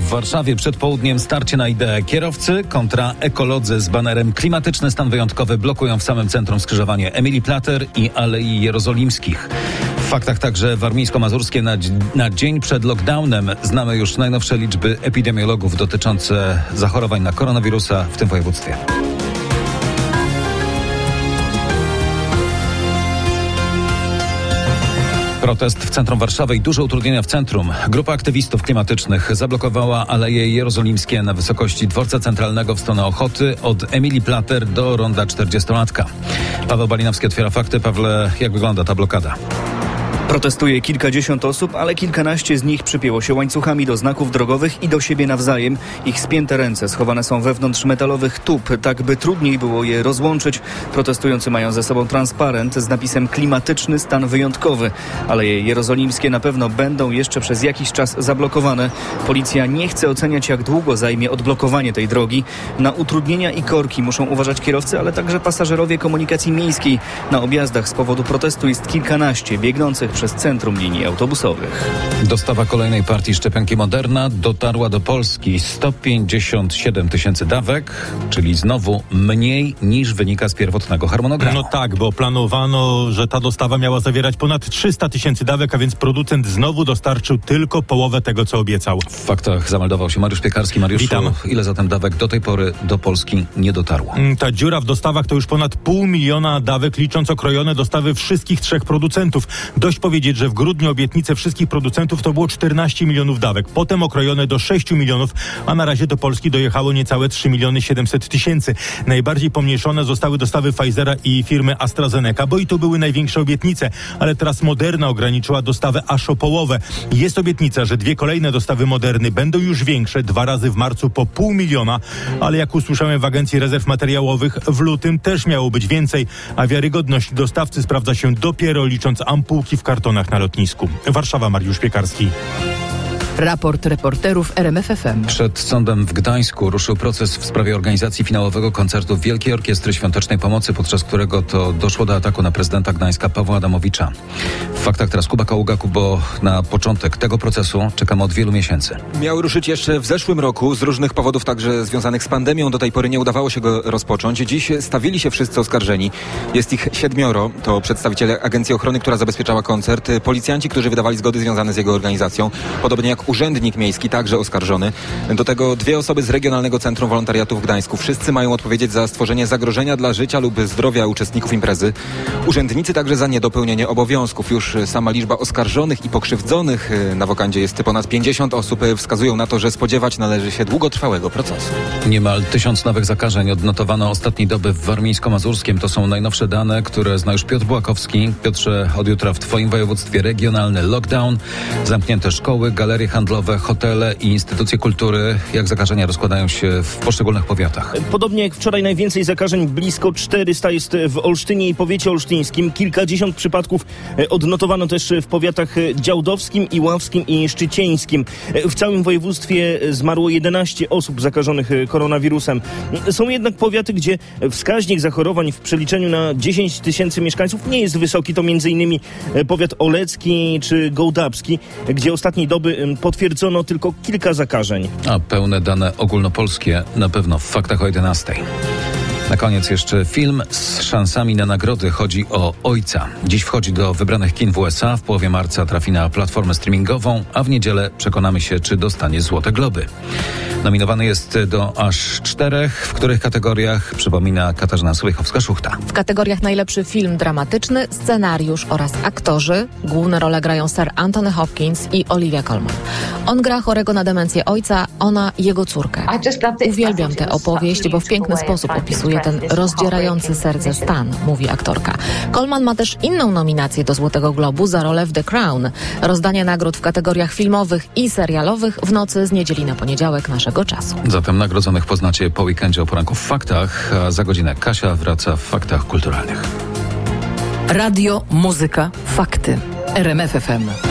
w Warszawie. Przed południem starcie na ideę kierowcy kontra ekolodzy z banerem klimatyczny stan wyjątkowy blokują w samym centrum skrzyżowanie Emilii Plater i Alei Jerozolimskich. W faktach także warmińsko-mazurskie na dzień przed lockdownem znamy już najnowsze liczby epidemiologów dotyczące zachorowań na koronawirusa w tym województwie. Protest w centrum Warszawy i duże utrudnienia w centrum. Grupa aktywistów klimatycznych zablokowała Aleje Jerozolimskie na wysokości dworca centralnego w stronę Ochoty od Emilii Plater do ronda 40-latka. Paweł Balinowski otwiera fakty. Pawle, jak wygląda ta blokada? Protestuje kilkadziesiąt osób, ale kilkanaście z nich przypięło się łańcuchami do znaków drogowych i do siebie nawzajem. Ich spięte ręce schowane są wewnątrz metalowych tub, tak by trudniej było je rozłączyć. Protestujący mają ze sobą transparent z napisem klimatyczny stan wyjątkowy. Aleje jerozolimskie na pewno będą jeszcze przez jakiś czas zablokowane. Policja nie chce oceniać, jak długo zajmie odblokowanie tej drogi. Na utrudnienia i korki muszą uważać kierowcy, ale także pasażerowie komunikacji miejskiej. Na objazdach z powodu protestu jest kilkanaście biegnących przez centrum linii autobusowych. Dostawa kolejnej partii szczepionki Moderna dotarła do Polski. 157 tysięcy dawek, czyli znowu mniej niż wynika z pierwotnego harmonogramu. No tak, bo planowano, że ta dostawa miała zawierać ponad 300 tysięcy dawek, a więc producent znowu dostarczył tylko połowę tego, co obiecał. W faktach zameldował się Mariusz Piekarski. Mariuszu, witam. Ile zatem dawek do tej pory do Polski nie dotarło? Ta dziura w dostawach to już ponad 500 000 dawek, licząc okrojone dostawy wszystkich trzech producentów. Dość powiedzieć, że w grudniu obietnice wszystkich producentów to było 14 milionów dawek, potem okrojone do 6 milionów, a na razie do Polski dojechało niecałe 3 700 000. Najbardziej pomniejszone zostały dostawy Pfizera i firmy AstraZeneca, bo i to były największe obietnice, ale teraz Moderna ograniczyła dostawę aż o połowę. Jest obietnica, że 2 kolejne dostawy Moderny będą już większe, 2 razy w marcu po 500 000, ale jak usłyszałem w Agencji Rezerw Materiałowych, w lutym też miało być więcej, a wiarygodność dostawcy sprawdza się dopiero licząc ampułki w kartonach na lotnisku. Warszawa, Mariusz Piekarski. Raport reporterów RMFFM. Przed sądem w Gdańsku ruszył proces w sprawie organizacji finałowego koncertu Wielkiej Orkiestry Świątecznej Pomocy, podczas którego to doszło do ataku na prezydenta Gdańska Pawła Adamowicza. W faktach teraz Kuba Kaługa, bo na początek tego procesu czekamy od wielu miesięcy. Miał ruszyć jeszcze w zeszłym roku. Z różnych powodów, także związanych z pandemią, do tej pory nie udawało się go rozpocząć. Dziś stawili się wszyscy oskarżeni. Jest ich 7. To przedstawiciele Agencji Ochrony, która zabezpieczała koncert, policjanci, którzy wydawali zgody związane z jego organizacją, podobnie jak urzędnik miejski, także oskarżony. Do tego 2 osoby z Regionalnego Centrum Wolontariatu w Gdańsku. Wszyscy mają odpowiedzieć za stworzenie zagrożenia dla życia lub zdrowia uczestników imprezy. Urzędnicy także za niedopełnienie obowiązków. Już sama liczba oskarżonych i pokrzywdzonych na wokandzie jest ponad 50 osób. Wskazują na to, że spodziewać należy się długotrwałego procesu. Niemal 1000 nowych zakażeń odnotowano ostatniej doby w warmińsko-mazurskim. To są najnowsze dane, które zna już Piotr Błakowski. Piotrze, od jutra w twoim województwie regionalny lockdown, zamknięte szkoły, galerie handlowe, hotele i instytucje kultury. Jak zakażenia rozkładają się w poszczególnych powiatach? Podobnie jak wczoraj, najwięcej zakażeń, blisko 400 jest w Olsztynie i powiecie olsztyńskim. Kilkadziesiąt przypadków odnotowano też w powiatach działdowskim, iławskim i szczycieńskim. W całym województwie zmarło 11 osób zakażonych koronawirusem. Są jednak powiaty, gdzie wskaźnik zachorowań w przeliczeniu na 10 000 mieszkańców nie jest wysoki. To m.in. powiat olecki czy gołdabski, gdzie ostatniej doby potwierdzono tylko kilka zakażeń. A pełne dane ogólnopolskie na pewno w faktach o 11. Na koniec jeszcze film z szansami na nagrody. Chodzi o Ojca. Dziś wchodzi do wybranych kin w USA, w połowie marca trafi na platformę streamingową, a w niedzielę przekonamy się, czy dostanie Złote Globy. Nominowany jest do aż 4, w których kategoriach, przypomina Katarzyna Słychowska-Szuchta. W kategoriach najlepszy film dramatyczny, scenariusz oraz aktorzy. Główne role grają Sir Anthony Hopkins i Olivia Colman. On gra chorego na demencję ojca, ona jego córkę. Uwielbiam tę opowieść, bo w piękny sposób opisuje ten rozdzierający serce stan, mówi aktorka. Colman ma też inną nominację do Złotego Globu za rolę w The Crown. Rozdanie nagród w kategoriach filmowych i serialowych w nocy z niedzieli na poniedziałek naszego czasu. Zatem nagrodzonych poznacie po weekendzie o poranku w faktach, a za godzinę Kasia wraca w faktach kulturalnych. Radio, muzyka, fakty. RMF FM.